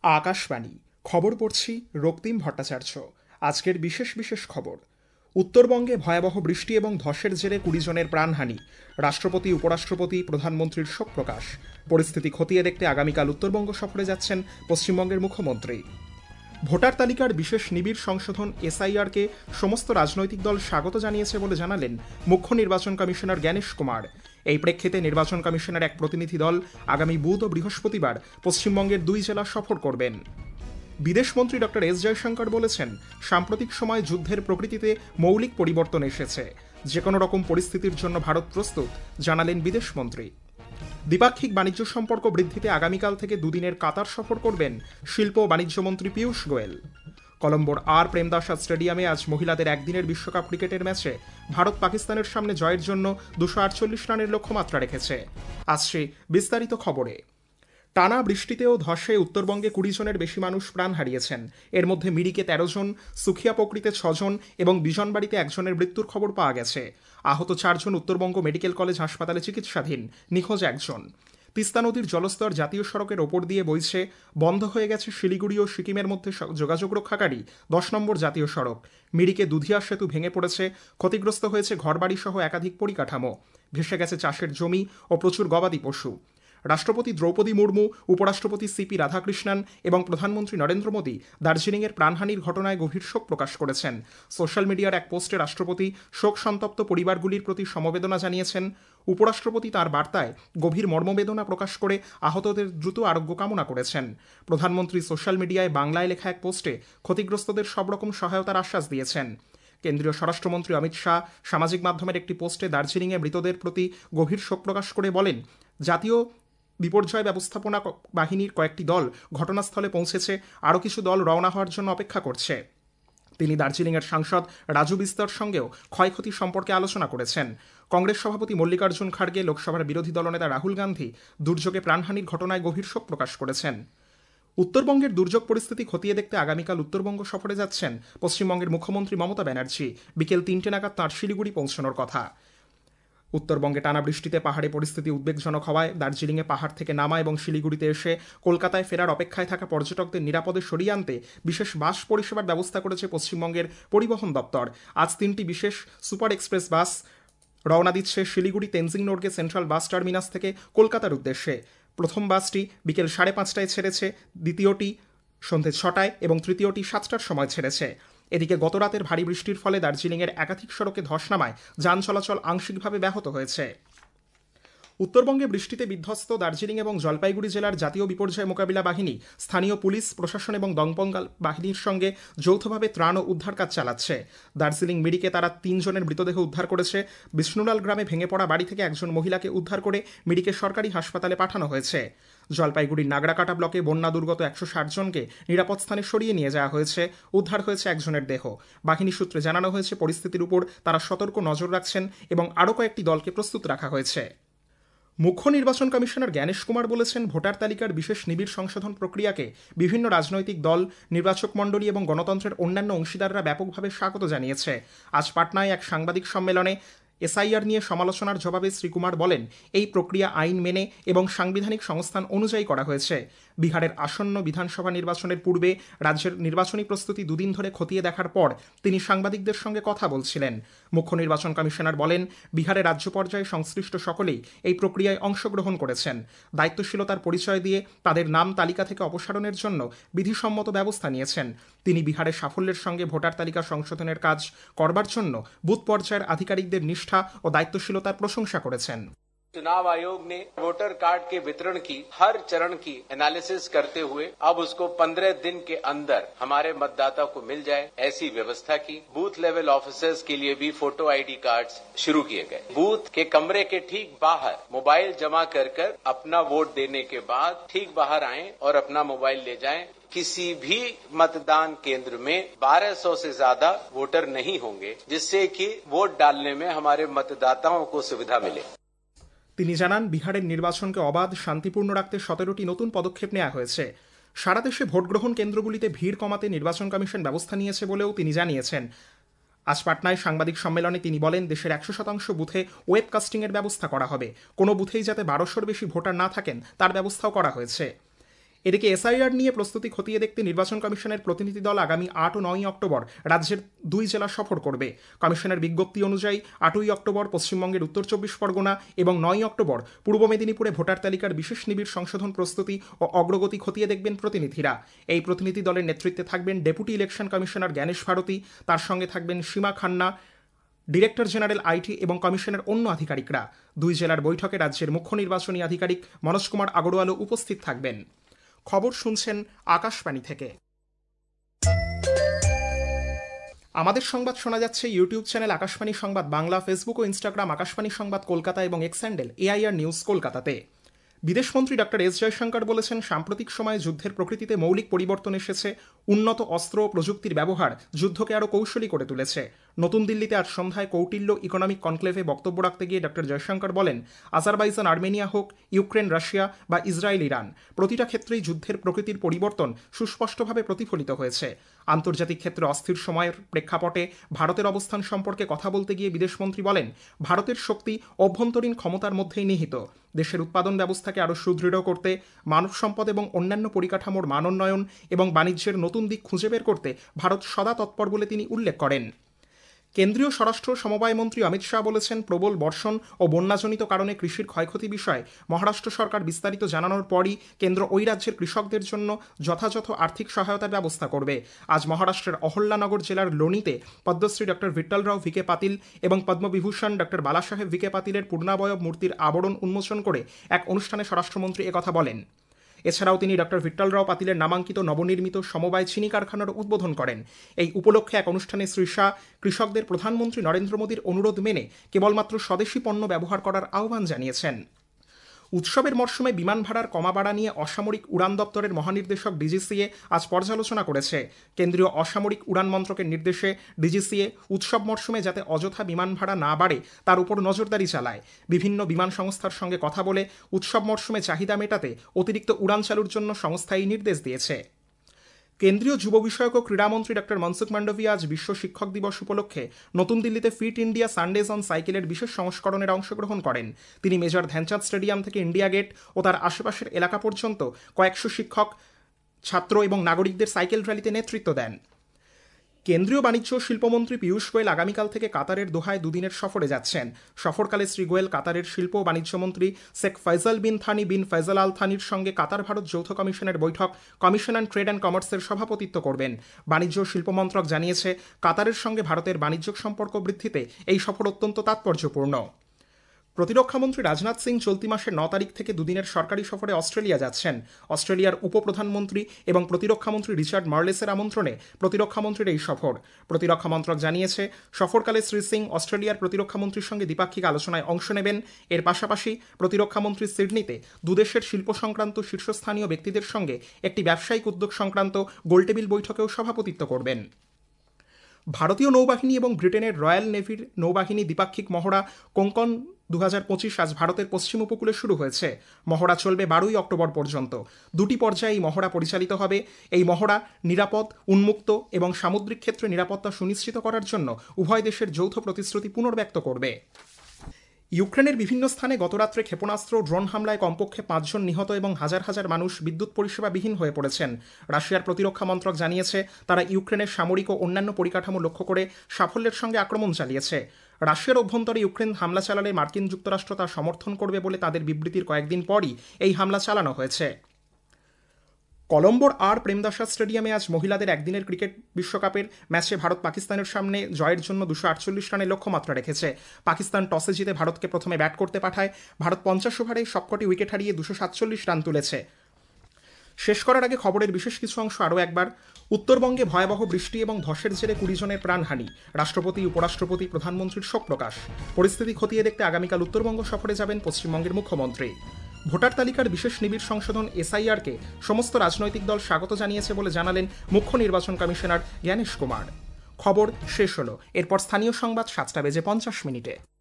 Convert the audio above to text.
আকাশবাণী খবর পড়ছি রক্তিম ভট্টাচার্য। আজকের বিশেষ বিশেষ খবর। উত্তরবঙ্গে ভয়াবহ বৃষ্টি এবং ধসের জেরে 20 জনের প্রাণহানি। রাষ্ট্রপতি, উপরাষ্ট্রপতি, প্রধানমন্ত্রীর শোক প্রকাশ। পরিস্থিতি খতিয়ে দেখতে আগামীকাল উত্তরবঙ্গ সফরে যাচ্ছেন পশ্চিমবঙ্গের মুখ্যমন্ত্রী। ভোটার তালিকার বিশেষ নিবিড় সংশোধন এসআইআরকে সমস্ত রাজনৈতিক দল স্বাগত জানিয়েছে বলে জানালেন মুখ্য নির্বাচন কমিশনার জ্ঞানেশ কুমার। এই প্রেক্ষিতে নির্বাচন কমিশনের এক প্রতিনিধি দল আগামী বুধ ও বৃহস্পতিবার পশ্চিমবঙ্গের 2 জেলা সফর করবেন। বিদেশমন্ত্রী ডক্টর এস জয়শঙ্কর বলেছেন, সাম্প্রতিক সময় যুদ্ধের প্রকৃতিতে মৌলিক পরিবর্তন এসেছে। যে কোনো রকম পরিস্থিতির জন্য ভারত প্রস্তুত, জানালেন বিদেশমন্ত্রী। দ্বিপাক্ষিক বাণিজ্য সম্পর্ক বৃদ্ধিতে আগামীকাল থেকে 2 দিনের কাতার সফর করবেন শিল্প ও বাণিজ্যমন্ত্রী পীয়ূষ গোয়েল। কলম্বোর আর প্রেমদাসা স্টেডিয়ামে আজ মহিলাদের একদিনের বিশ্বকাপ ক্রিকেটের ম্যাচে ভারত পাকিস্তানের সামনে জয়ের জন্য 248 রানের লক্ষ্যমাত্রা রেখেছে। আসছে বিস্তারিত খবরে। টানা বৃষ্টিতেও ধসে উত্তরবঙ্গে 20 জনের বেশি মানুষ প্রাণ হারিয়েছেন। এর মধ্যে মিরিকে 13 জন, সুখিয়াপকরিতে 6 জন এবং বিজনবাড়িতে 1 জনের মৃত্যুর খবর পাওয়া গেছে। আহত 4 জন উত্তরবঙ্গ মেডিকেল কলেজ হাসপাতালে চিকিৎসাধীন, নিখোঁজ 1 জন। তিস্তা নদীর জলস্তর জাতীয় সড়কের ওপর দিয়ে বইছে। বন্ধ হয়ে গেছে শিলিগুড়ি ও সিকিমের মধ্যে যোগাযোগ রক্ষাকারী 10 নম্বর জাতীয় সড়ক। মিরিকে দুধিয়া সেতু ভেঙে পড়েছে। ক্ষতিগ্রস্ত হয়েছে ঘরবাড়ি সহ একাধিক পরিকাঠামো। ভেসে গেছে চাষের জমি ও প্রচুর গবাদি পশু। রাষ্ট্রপতি দ্রৌপদী মুর্মু, উপরাষ্ট্রপতি সিপি রাধাকৃষ্ণন এবং প্রধানমন্ত্রী নরেন্দ্র মোদী দার্জিলিংয়ের প্রাণহানির ঘটনায় গভীর শোক প্রকাশ করেছেন। সোশ্যাল মিডিয়ার এক পোস্টে রাষ্ট্রপতি শোক সন্তপ্ত পরিবারগুলির প্রতি সমবেদনা জানিয়েছেন। উপরাষ্ট্রপতি তার বার্তায় গভীর মর্মবেদনা প্রকাশ করে আহতদের দ্রুত আরোগ্য কামনা করেছেন। প্রধানমন্ত্রী সোশ্যাল মিডিয়ায় বাংলায় লেখা এক পোস্টে ক্ষতিগ্রস্তদের সব রকম সহায়তার আশ্বাস দিয়েছেন। কেন্দ্রীয় স্বরাষ্ট্রমন্ত্রী অমিত শাহ সামাজিক মাধ্যমের একটি পোস্টে দার্জিলিংয়ে মৃতদের প্রতি গভীর শোক প্রকাশ করে বলেন, জাতীয় বিপর্যয় ব্যবস্থাপনা বাহিনীর কয়েকটি দল ঘটনাস্থলে পৌঁছেছে, আরও কিছু দল রওনা হওয়ার জন্য অপেক্ষা করছে। তিনি দার্জিলিংয়ের সাংসদ রাজু বিস্তর সঙ্গেও ক্ষয়ক্ষতি সম্পর্কে আলোচনা করেছেন। কংগ্রেস সভাপতি মল্লিকার্জুন খাড়গে, লোকসভার বিরোধী দলনেতা রাহুল গান্ধী দুর্যোগে প্রাণহানির ঘটনায় গভীর শোক প্রকাশ করেছেন। উত্তরবঙ্গের দুর্যোগ পরিস্থিতি খতিয়ে দেখতে আগামীকাল উত্তরবঙ্গ সফরে যাচ্ছেন পশ্চিমবঙ্গের মুখ্যমন্ত্রী মমতা ব্যানার্জি। বিকেল 3টে নাগাদ তাঁর শিলিগুড়ি পৌঁছানোর কথা। উত্তরবঙ্গে টানা বৃষ্টিতে পাহাড়ে পরিস্থিতি উদ্বেগজনক হওয়ায় দার্জিলিংয়ে পাহাড় থেকে নামা এবং শিলিগুড়িতে এসে কলকাতায় ফেরার অপেক্ষায় থাকা পর্যটকদের নিরাপদে সরিয়ে আনতে বিশেষ বাস পরিষেবার ব্যবস্থা করেছে পশ্চিমবঙ্গের পরিবহন দপ্তর। আজ 3টি বিশেষ সুপার এক্সপ্রেস বাস রওনা দিচ্ছে Siliguri Tenzing Norgay central bus terminus থেকে কলকাতার উদ্দেশ্যে। প্রথম বাসটি বিকেল 5:30টায় ছেড়েছে, দ্বিতীয়টি সন্ধে 6টায় এবং তৃতীয়টি 7টার সময় ছেড়েছে। এদিকে গতরাতের ভারী বৃষ্টির ফলে দার্জিলিংয়ের একাধিক সড়কে ধস নামায় যান চলাচল আংশিকভাবে ব্যাহত হয়েছে। উত্তরবঙ্গে বৃষ্টিতে বিধ্বস্ত দার্জিলিং এবং জলপাইগুড়ি জেলার জাতীয় বিপর্যয় মোকাবিলা বাহিনী স্থানীয় পুলিশ প্রশাসন এবং দমকল বাহিনীর সঙ্গে যৌথভাবে ত্রাণ ও উদ্ধার কাজ চালাচ্ছে। দার্জিলিং মিরিকে তারা 3 জনের মৃতদেহ উদ্ধার করেছে। বিষ্ণুলাল গ্রামে ভেঙে পড়া বাড়ি থেকে একজন মহিলাকে উদ্ধার করে মিরিকে সরকারি হাসপাতালে পাঠানো হয়েছে। জলপাইগুড়ির নাগরাকাটা ব্লকে বন্যা দুর্গত 160 জনকে নিরাপদ স্থানে সরিয়ে নিয়ে যাওয়া হয়েছে। উদ্ধার হয়েছে একজনের দেহ। বাহিনী সূত্রে জানানো হয়েছে, পরিস্থিতির উপর তারা সতর্ক নজর রাখছেন এবং আরও কয়েকটি দলকে প্রস্তুত রাখা হয়েছে। মুখ্য নির্বাচন কমিশনার জ্ঞানেশ কুমার বলেছেন, ভোটার তালিকার বিশেষ নিবিড় সংশোধন প্রক্রিয়াকে বিভিন্ন রাজনৈতিক দল, নির্বাচক মণ্ডলী এবং গণতন্ত্রের অন্যান্য অংশীদাররা ব্যাপকভাবে স্বাগত জানিয়েছে। আজ পাটনায় এক সাংবাদিক সম্মেলনে এসআইআর নিয়ে সমালোচনার জবাবে শ্রী কুমার বলেন, এই প্রক্রিয়া আইন মেনে এবং সাংবিধানিক সংস্থান অনুযায়ী করা হয়েছে। বিহারের আসন্ন বিধানসভা নির্বাচনের পূর্বে রাজ্যের নির্বাচনী প্রস্তুতি 2 দিন ধরে খতিয়ে দেখার পর তিনি সাংবাদিকদের সঙ্গে কথা বলছিলেন। মুখ্য নির্বাচন কমিশনার বলেন, বিহারে রাজ্য পর্যায়ে সংশ্লিষ্ট সকলেই এই প্রক্রিয়ায় অংশগ্রহণ করেছেন। দায়িত্বশীলতার পরিচয় দিয়ে তাদের নাম তালিকা থেকে অপসারণের জন্য বিধিসম্মত ব্যবস্থা নিয়েছেন। তিনি বিহারের সাফল্যের সঙ্গে ভোটার তালিকা সংশোধনের কাজ করবার জন্য বুথ পর্যায়ের আধিকারিকদের নিষ্ঠা ও দায়িত্বশীলতার প্রশংসা করেছেন। चुनाव आयोग ने वोटर कार्ड के वितरण की हर चरण की एनालिसिस करते हुए अब उसको 15 दिन के अंदर हमारे मतदाता को मिल जाए, ऐसी व्यवस्था की। बूथ लेवल ऑफिसर्स के लिए भी फोटो आईडी कार्ड्स शुरू किए गए। बूथ के कमरे के ठीक बाहर मोबाइल जमा कर अपना वोट देने के बाद ठीक बाहर आएं और अपना मोबाइल ले जाएं। किसी भी मतदान केंद्र में 1200 से ज्यादा वोटर नहीं होंगे, जिससे कि वोट डालने में हमारे मतदाताओं को सुविधा मिले। তিনি জানান, বিহারের নির্বাচনকে অবাধ শান্তিপূর্ণ রাখতে 17টি নতুন পদক্ষেপ নেওয়া হয়েছে। সারা দেশে ভোটগ্রহণ কেন্দ্রগুলিতে ভিড় কমাতে নির্বাচন কমিশন ব্যবস্থা নিয়েছে বলেও তিনি জানিয়েছেন। আজ পাটনায় সাংবাদিক সম্মেলনে তিনি বলেন, দেশের 100% বুথে ওয়েবকাস্টিংয়ের ব্যবস্থা করা হবে। কোনো বুথেই যাতে 1200-র বেশি ভোটার না থাকেন তার ব্যবস্থাও করা হয়েছে। এদিকে এসআইআর নিয়ে প্রস্তুতি খতিয়ে দেখতে নির্বাচন কমিশনের প্রতিনিধি দল আগামী 8 ও 9 অক্টোবর রাজ্যের 2 জেলা সফর করবে। কমিশনের বিজ্ঞপ্তি অনুযায়ী 8ই অক্টোবর পশ্চিমবঙ্গের উত্তর 24 পরগনা এবং 9 অক্টোবর পূর্ব মেদিনীপুরে ভোটার তালিকার বিশেষ নিবিড় সংশোধন প্রস্তুতি ও অগ্রগতি খতিয়ে দেখবেন প্রতিনিধিরা। এই প্রতিনিধি দলের নেতৃত্বে থাকবেন deputy election commissioner Gyanesh Bharti, তার সঙ্গে থাকবেন Seema Khanna, director general IT এবং কমিশনের অন্য আধিকারিকরা। 2 জেলার বৈঠকে রাজ্যের মুখ্য নির্বাচনী আধিকারিক মনোজ কুমার আগরওয়ালও উপস্থিত থাকবেন। খবর শুনছেন আকাশবাণী থেকে। আমাদের সংবাদ শোনা যাচ্ছে ইউটিউব চ্যানেল আকাশবাণী সংবাদ বাংলা, ফেসবুক ও ইনস্টাগ্রাম আকাশবাণী সংবাদ কলকাতা এবং এক্স হ্যান্ডেল এআইআর নিউজ কলকাতাতে। বিদেশমন্ত্রী ডক্টর এস জয়শঙ্কর বলেছেন, সাম্প্রতিক সময়ে যুদ্ধের প্রকৃতিতে মৌলিক পরিবর্তন এসেছে। উন্নত অস্ত্র ও প্রযুক্তির ব্যবহার যুদ্ধকে আরও কৌশলী করে তুলেছে। নতুন দিল্লিতে আজ সন্ধ্যায় কৌটিল্য ইকোনমিক কনক্লেভে বক্তব্য রাখতে গিয়ে ডক্টর জয়শঙ্কর বলেন, আজারবাইজান আর্মেনিয়া হোক, ইউক্রেন রাশিয়া বা ইসরায়েল ইরান, প্রতিটা ক্ষেত্রেই যুদ্ধের প্রকৃতির পরিবর্তন সুস্পষ্টভাবে প্রতিফলিত হয়েছে। আন্তর্জাতিক ক্ষেত্রে অস্থির সময়ের প্রেক্ষাপটে ভারতের অবস্থান সম্পর্কে কথা বলতে গিয়ে বিদেশমন্ত্রী বলেন, ভারতের শক্তি অভ্যন্তরীণ ক্ষমতার মধ্যেই নিহিত। দেশের উৎপাদন ব্যবস্থাকে আরও সুদৃঢ় করতে, মানব সম্পদ এবং অন্যান্য পরিকাঠামোর মানোন্নয়ন এবং বাণিজ্যের নতুন দিক খুঁজে বের করতে ভারত সদা তৎপর বলে তিনি উল্লেখ করেন। কেন্দ্রীয় স্বরাষ্ট্র সমবায় মন্ত্রী অমিত শাহ বলেছেন, প্রবল বর্ষণ ও বন্যাজনিত কারণে কৃষির ক্ষয়ক্ষতি বিষয়ে মহারাষ্ট্র সরকার বিস্তারিত জানানোর পরই কেন্দ্র ওই রাজ্যের কৃষকদের জন্য যথাযথ আর্থিক সহায়তার ব্যবস্থা করবে। আজ মহারাষ্ট্রের অহল্যানগর জেলার লোনিতে পদ্মশ্রী ডক্টর ভিট্টলরাও ভিকে পাতিল এবং পদ্মবিভূষণ ডক্টর বালাসাহেব ভিকে পাতিলের পূর্ণাবয়ব মূর্তির আবরণ উন্মোচন করে এক অনুষ্ঠানে স্বরাষ্ট্রমন্ত্রী একথা বলেন। এছাড়াও তিনি ডক্টর ভিট্টলরাও পাতিলের নামাঙ্কিত নবনির্মিত সমবায় চিনি কারখানার উদ্বোধন করেন। এই উপলক্ষে এক অনুষ্ঠানে শ্রী শাহ কৃষকদের প্রধানমন্ত্রী নরেন্দ্র মোদীর অনুরোধ মেনে কেবলমাত্র স্বদেশি পণ্য ব্যবহার করার আহ্বান জানিয়েছেন। উৎসবের মরশুমে বিমান ভাড়ার কমা বাড়া নিয়ে অসামরিক উড়ান দপ্তরের মহানির্দেশক ডিজিসিএ আজ পর্যালোচনা করেছে। কেন্দ্রীয় অসামরিক উড়ান মন্ত্রকের নির্দেশে ডিজিসিএ উৎসব মরশুমে যাতে অযথা বিমান ভাড়া না বাড়ে তার উপর নজরদারি চালায়। বিভিন্ন বিমান সংস্থার সঙ্গে কথা বলে উৎসব মরশুমে চাহিদা মেটাতে অতিরিক্ত উড়ান চালুর জন্য সংস্থা এই নির্দেশ দিয়েছে। কেন্দ্রীয় যুব বিষয়ক ও ক্রীড়ামন্ত্রী ডক্টর মনসুখ মান্ডভিয়া আজ বিশ্ব শিক্ষক দিবস উপলক্ষে নতুন দিল্লিতে ফিট ইন্ডিয়া সানডেজ অন সাইকেলের বিশেষ সংস্করণের অংশগ্রহণ করেন। তিনি মেজর ধ্যানচাঁদ স্টেডিয়াম থেকে ইন্ডিয়া গেট ও তার আশেপাশের এলাকা পর্যন্ত কয়েকশো শিক্ষক, ছাত্র এবং নাগরিকদের সাইকেল র্যালিতে নেতৃত্ব দেন। কেন্দ্রীয় বাণিজ্য ও শিল্পমন্ত্রী পীয়ূষ গোয়েল আগামীকাল থেকে কাতারের দোহায় দুদিনের সফরে যাচ্ছেন। সফরকালে শ্রী গোয়েল কাতারের শিল্প ও বাণিজ্যমন্ত্রী Sheikh Faisal bin Thani bin Faisal Al থানির সঙ্গে কাতার ভারত যৌথ কমিশনের বৈঠক কমিশন অন ট্রেড অ্যান্ড কমার্সের সভাপতিত্ব করবেন। বাণিজ্য ও শিল্প মন্ত্রক জানিয়েছে, কাতারের সঙ্গে ভারতের বাণিজ্যিক সম্পর্ক বৃদ্ধিতে এই সফর অত্যন্ত তাৎপর্যপূর্ণ। প্রতিরক্ষামন্ত্রী রাজনাথ সিং চলতি মাসের 9 তারিখ থেকে দুদিনের সরকারি সফরে অস্ট্রেলিয়া যাচ্ছেন। অস্ট্রেলিয়ার উপপ্রধানমন্ত্রী এবং প্রতিরক্ষামন্ত্রী রিচার্ড মার্লেসের আমন্ত্রণে প্রতিরক্ষামন্ত্রীর এই সফর। প্রতিরক্ষা মন্ত্রক জানিয়েছে, সফরকালে শ্রী সিং অস্ট্রেলিয়ার প্রতিরক্ষামন্ত্রীর সঙ্গে দ্বিপাক্ষিক আলোচনায় অংশ নেবেন। এর পাশাপাশি প্রতিরক্ষামন্ত্রী সিডনিতে দুদেশের শিল্প সংক্রান্ত শীর্ষস্থানীয় ব্যক্তিদের সঙ্গে একটি ব্যবসায়িক উদ্যোগ সংক্রান্ত গোলটেবিল বৈঠকেও সভাপতিত্ব করবেন। ভারতীয় নৌবাহিনী এবং ব্রিটেনের রয়্যাল নেভির নৌবাহিনী দ্বিপাক্ষিক মহড়া কোঙ্কন 2025 আজ ভারতের পশ্চিম উপকূলে শুরু হয়েছে। মহড়া চলবে 12ই অক্টোবর পর্যন্ত। 2টি পর্যায়ে এই মহড়া পরিচালিত হবে। এই মহড়া নিরাপদ, উন্মুক্ত এবং সামুদ্রিক ক্ষেত্রে নিরাপত্তা সুনিশ্চিত করার জন্য উভয় দেশের যৌথ প্রতিশ্রুতি পুনর্ব্যক্ত করবে। ইউক্রেনের বিভিন্ন স্থানে গতরাত্রে ক্ষেপণাস্ত্র ড্রোন হামলায় কমপক্ষে 5 জন নিহত এবং হাজার হাজার মানুষ বিদ্যুৎ পরিষেবা বিহীন হয়ে পড়েছেন। রাশিয়ার প্রতিরক্ষা মন্ত্রক জানিয়েছে, তারা ইউক্রেনের সামরিক ও অন্যান্য পরিকাঠামো লক্ষ্য করে সাফল্যের সঙ্গে আক্রমণ চালিয়েছে। রাশিয়ার অভ্যন্তরে ইউক্রেন হামলা চালালে মার্কিন যুক্তরাষ্ট্র তা সমর্থন করবে বলে তাদের বিবৃতির কয়েকদিন পরই এই হামলা চালানো হয়েছে। কলম্বোর আর প্রেমদাসা স্টেডিয়ামে আজ মহিলাদের একদিনের ক্রিকেট বিশ্বকাপের ম্যাচে ভারত পাকিস্তানের সামনে জয়ের জন্য 248 রানের লক্ষ্যমাত্রা রেখেছে। পাকিস্তান টসে জিতে ভারতকে প্রথমে ব্যাট করতে পাঠায়। ভারত 50 ওভারে সবকটি উইকেট হারিয়ে 247 রান তুলেছে। শেষ করার আগে খবরের বিশেষ কিছু অংশ আরও একবার। উত্তরবঙ্গে ভয়াবহ বৃষ্টি এবং ধসের জেরে 20 জনের প্রাণহানি। রাষ্ট্রপতি, উপরাষ্ট্রপতি, প্রধানমন্ত্রীর শোক প্রকাশ। পরিস্থিতি খতিয়ে দেখতে আগামীকাল উত্তরবঙ্গ সফরে যাবেন পশ্চিমবঙ্গের মুখ্যমন্ত্রী। ভোটার তালিকার বিশেষ নিবিড় সংশোধন এসআইআরকে সমস্ত রাজনৈতিক দল স্বাগত জানিয়েছে বলে জানালেন মুখ্য নির্বাচন কমিশনার জ্ঞানেশ কুমার। খবর শেষ হলো। এরপর স্থানীয় সংবাদ 7টা বেজে 50 মিনিটে।